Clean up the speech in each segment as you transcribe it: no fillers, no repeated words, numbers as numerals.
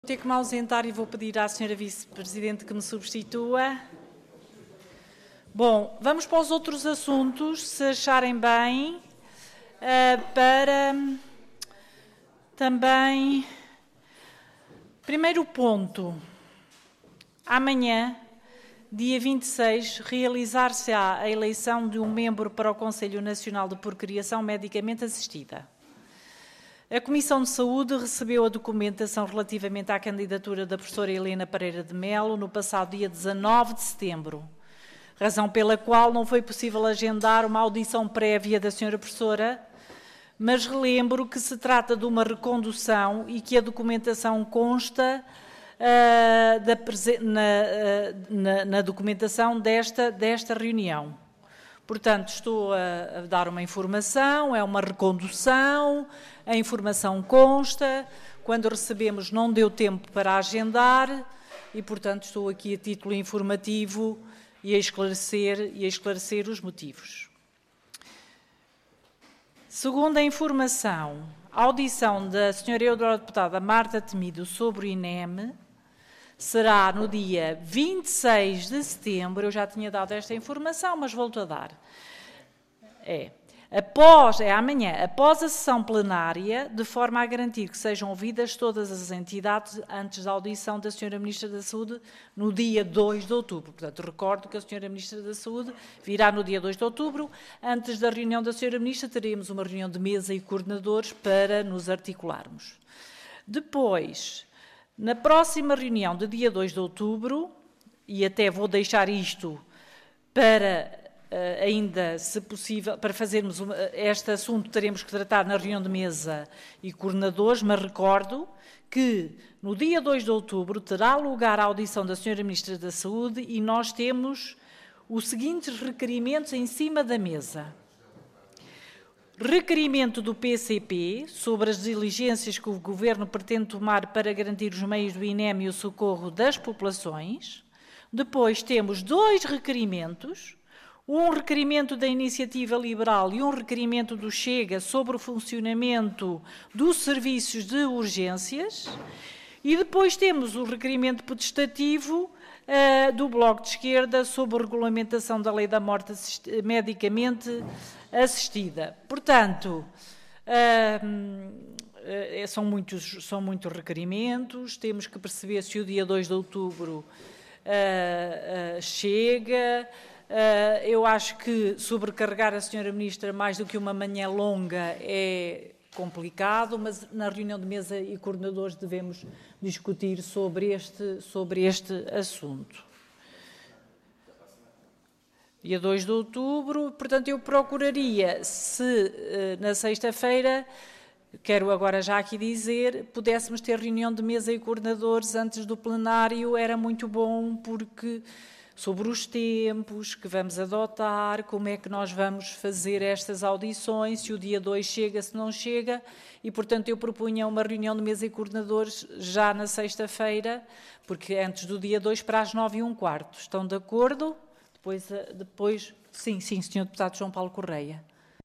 Vou ter que me ausentar e vou pedir à senhora vice-presidente que me substitua. Bom, vamos para os outros assuntos, se acharem bem, para também... Primeiro ponto, amanhã, dia 26, realizar-se-á a eleição de um membro para o Conselho Nacional de Procriação Medicamente Assistida. A Comissão de Saúde recebeu a documentação relativamente à candidatura da professora Helena Pereira de Melo no passado dia 19 de setembro, razão pela qual não foi possível agendar uma audição prévia da senhora professora, mas relembro que se trata de uma recondução e que a documentação consta na documentação desta reunião. Portanto, estou a dar uma informação, é uma recondução, a informação consta, quando recebemos não deu tempo para agendar e, portanto, estou aqui a título informativo e a esclarecer os motivos. Segundo a informação, a audição da senhora eurodeputada Marta Temido sobre o INEM será no dia 26 de setembro, eu já tinha dado esta informação, mas volto a dar. É amanhã, após a sessão plenária, de forma a garantir que sejam ouvidas todas as entidades antes da audição da senhora Ministra da Saúde no dia 2 de outubro. Portanto, recordo que a senhora Ministra da Saúde virá no dia 2 de outubro. Antes da reunião da senhora Ministra, teremos uma reunião de mesa e coordenadores para nos articularmos. Depois, na próxima reunião de dia 2 de outubro, e até vou deixar isto para... ainda, se possível, para fazermos este assunto, teremos que tratar na reunião de mesa e coordenadores, mas recordo que no dia 2 de outubro terá lugar a audição da senhora Ministra da Saúde e nós temos os seguintes requerimentos em cima da mesa. Requerimento do PCP sobre as diligências que o Governo pretende tomar para garantir os meios do INEM e o socorro das populações. Depois temos dois requerimentos, um requerimento da Iniciativa Liberal e um requerimento do Chega sobre o funcionamento dos serviços de urgências. E depois temos o requerimento potestativo do Bloco de Esquerda sobre a regulamentação da lei da morte medicamente assistida. Portanto, são muitos requerimentos, temos que perceber se o dia 2 de outubro chega. Eu acho que sobrecarregar a senhora Ministra mais do que uma manhã longa é complicado, mas na reunião de mesa e coordenadores devemos discutir sobre este assunto. Dia 2 de outubro, portanto, eu procuraria, se na sexta-feira, quero agora já aqui dizer, pudéssemos ter reunião de mesa e coordenadores antes do plenário, era muito bom, porque sobre os tempos que vamos adotar, como é que nós vamos fazer estas audições, se o dia 2 chega, se não chega, e, portanto, eu propunha uma reunião de mesa e coordenadores já na sexta-feira, porque antes do dia 2 para as 9h15. Estão de acordo? Depois, sim, Sr. Deputado João Paulo Correia.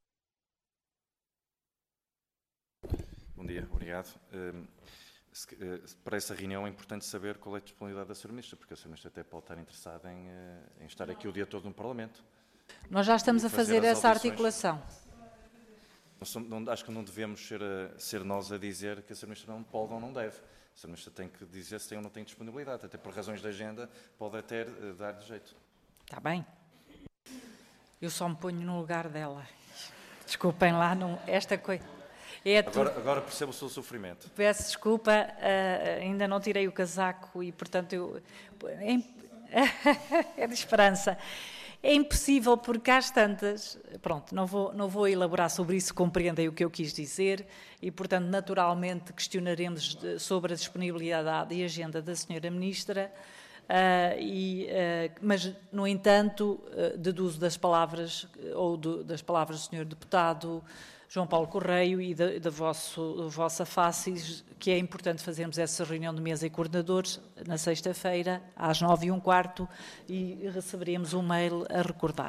Bom dia, obrigado. Para essa reunião é importante saber qual é a disponibilidade da Sra. Ministra, porque a Sra. Ministra até pode estar interessada em estar aqui o dia todo no Parlamento. Nós já estamos a fazer essa articulação. Acho que não devemos ser nós a dizer que a Sra. Ministra não pode ou não deve. A Sra. Ministra tem que dizer se tem ou não tem disponibilidade, até por razões de agenda pode até dar-lhe jeito. Está bem. Eu só me ponho no lugar dela. Desculpem lá, esta coisa... Agora percebo o seu sofrimento. Peço desculpa, ainda não tirei o casaco e, portanto, é de esperança. É impossível porque às tantas... Pronto, não vou elaborar sobre isso, compreendem o que eu quis dizer e, portanto, naturalmente questionaremos sobre a disponibilidade e agenda da senhora Ministra, mas, no entanto, deduzo das palavras das palavras do senhor deputado João Paulo Correia e da vossa face, que é importante fazermos essa reunião de mesa e coordenadores na sexta-feira, às 9h15, e receberemos um mail a recordar.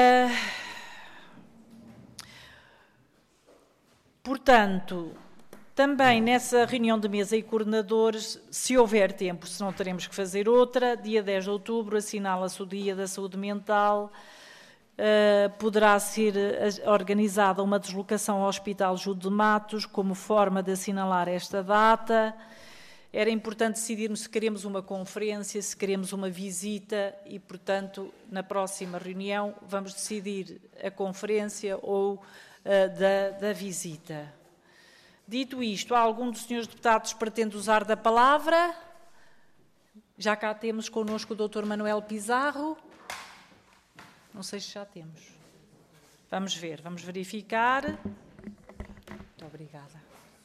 Portanto, Também nessa reunião de mesa e coordenadores, se houver tempo, se não teremos que fazer outra, dia 10 de outubro, assinala-se o Dia da Saúde Mental, poderá ser organizada uma deslocação ao Hospital Júlio de Matos como forma de assinalar esta data. Era importante decidirmos se queremos uma conferência, se queremos uma visita e, portanto, na próxima reunião vamos decidir a conferência ou da visita. Dito isto, há algum dos senhores deputados que pretende usar da palavra? Já cá temos connosco o Dr. Manuel Pizarro. Não sei se já temos. Vamos ver, vamos verificar. Muito obrigada.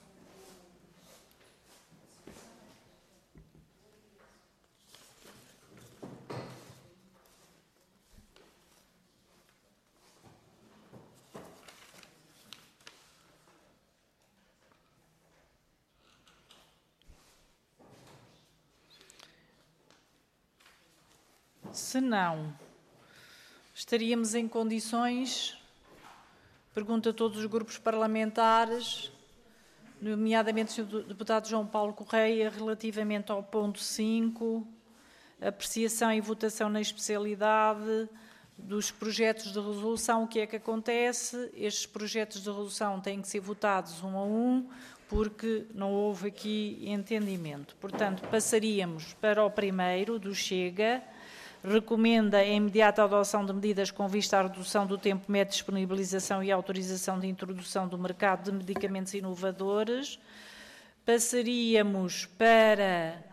Se não, estaríamos em condições, pergunto a todos os grupos parlamentares, nomeadamente o Sr. Deputado João Paulo Correia, relativamente ao ponto 5, apreciação e votação na especialidade dos projetos de resolução. O que é que acontece? Estes projetos de resolução têm que ser votados um a um, porque não houve aqui entendimento. Portanto, passaríamos para o primeiro, do Chega. Recomenda a imediata adoção de medidas com vista à redução do tempo médio de disponibilização e autorização de introdução do mercado de medicamentos inovadores. Passaríamos para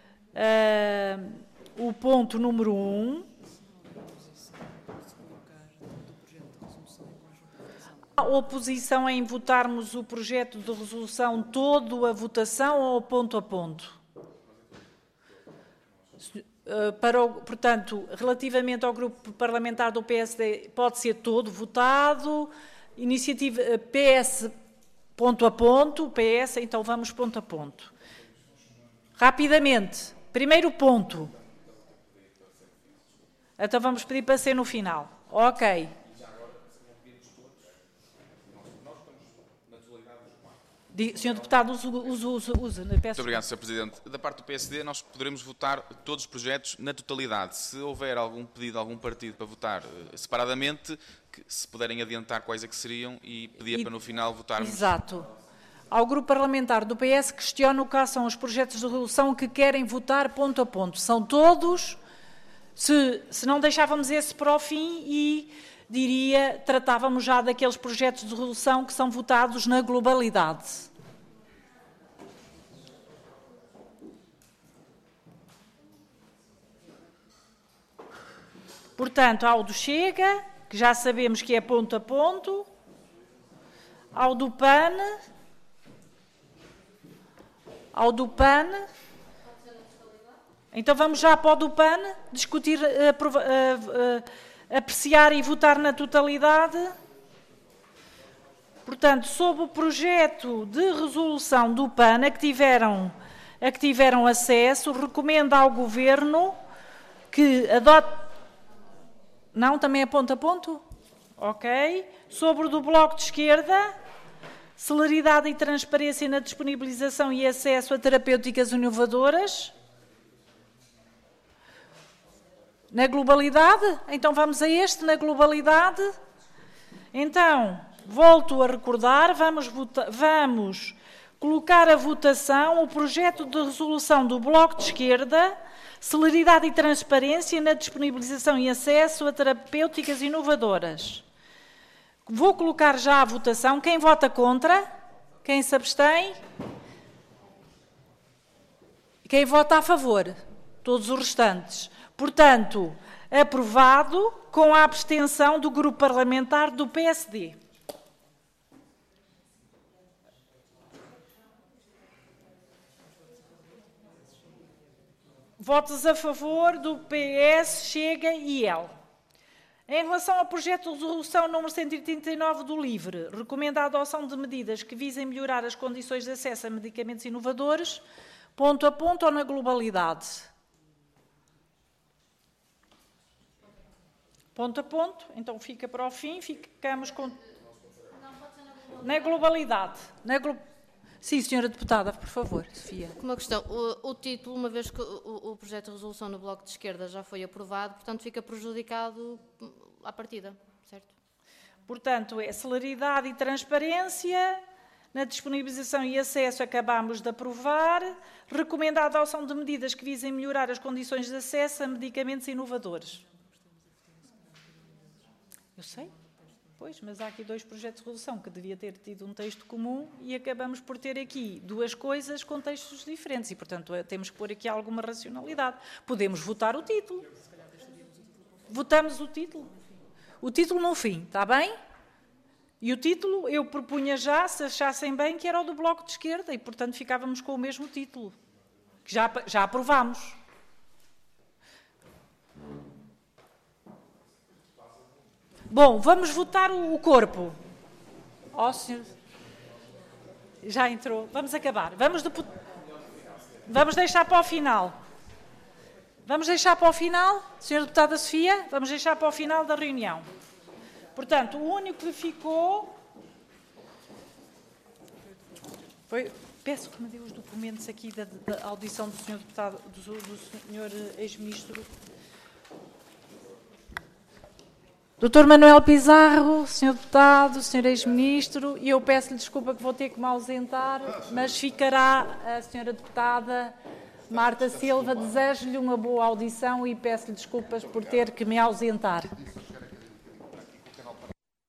o ponto número 1. Há oposição em votarmos o projeto de resolução todo a votação ou ponto a ponto? Portanto, relativamente ao grupo parlamentar do PSD, pode ser todo votado. Iniciativa PS, ponto a ponto. PS, então vamos ponto a ponto. Rapidamente. Primeiro ponto. Então vamos pedir para ser no final. Ok. Senhor Deputado, usa. Muito obrigado, Sr. Presidente. Da parte do PSD, nós poderemos votar todos os projetos na totalidade. Se houver algum pedido de algum partido para votar separadamente, que se puderem adiantar quais é que seriam e pedia para no final votarmos. Exato. Ao grupo parlamentar do PS, questiono quais são os projetos de resolução que querem votar ponto a ponto. São todos? Se não deixávamos esse para o fim e, diria, tratávamos já daqueles projetos de resolução que são votados na globalidade. Portanto, há o do Chega, que já sabemos que é ponto a ponto, ao do PAN, então vamos já para o do PAN, discutir, apreciar e votar na totalidade. Portanto, sob o projeto de resolução do PAN a que tiveram acesso, recomenda ao Governo que adote... Não, também é ponto a ponto? Ok. Sobre o do Bloco de Esquerda, celeridade e transparência na disponibilização e acesso a terapêuticas inovadoras. Na globalidade? Então vamos a este, na globalidade. Então, volto a recordar, vamos colocar a votação o projeto de resolução do Bloco de Esquerda, celeridade e transparência na disponibilização e acesso a terapêuticas inovadoras. Vou colocar já a votação. Quem vota contra? Quem se abstém? Quem vota a favor? Todos os restantes. Portanto, aprovado com a abstenção do grupo parlamentar do PSD. Votos a favor do PS, Chega e IEL. Em relação ao projeto de resolução número 139 do LIVRE, recomenda a adoção de medidas que visem melhorar as condições de acesso a medicamentos inovadores, ponto a ponto ou na globalidade? Ponto a ponto, então fica para o fim, ficamos com... Na globalidade. Sim, senhora deputada, por favor, Sofia. Uma questão, o título, uma vez que o projeto de resolução no Bloco de Esquerda já foi aprovado, portanto fica prejudicado à partida, certo? Portanto, é celeridade e transparência, na disponibilização e acesso acabámos de aprovar, recomenda a adoção de medidas que visem melhorar as condições de acesso a medicamentos inovadores. Eu sei. Pois, mas há aqui 2 projetos de resolução que devia ter tido um texto comum e acabamos por ter aqui 2 coisas com textos diferentes e, portanto, temos que pôr aqui alguma racionalidade. Podemos votar o título. Votamos o título. O título no fim, está bem? E o título eu propunha já, se achassem bem, que era o do Bloco de Esquerda e, portanto, ficávamos com o mesmo título, que já aprovámos. Bom, vamos votar o corpo. Ó, senhor. Já entrou. Vamos acabar. Vamos deixar para o final. Vamos deixar para o final, senhora deputada Sofia, vamos deixar para o final da reunião. Portanto, o único que ficou foi... Peço que me dê os documentos aqui da audição do senhor deputado, do senhor ex-ministro. Doutor Manuel Pizarro, senhor deputado, senhor ex-ministro, e eu peço-lhe desculpa que vou ter que me ausentar, mas ficará a senhora deputada Marta Silva. Desejo-lhe uma boa audição e peço-lhe desculpas por ter que me ausentar.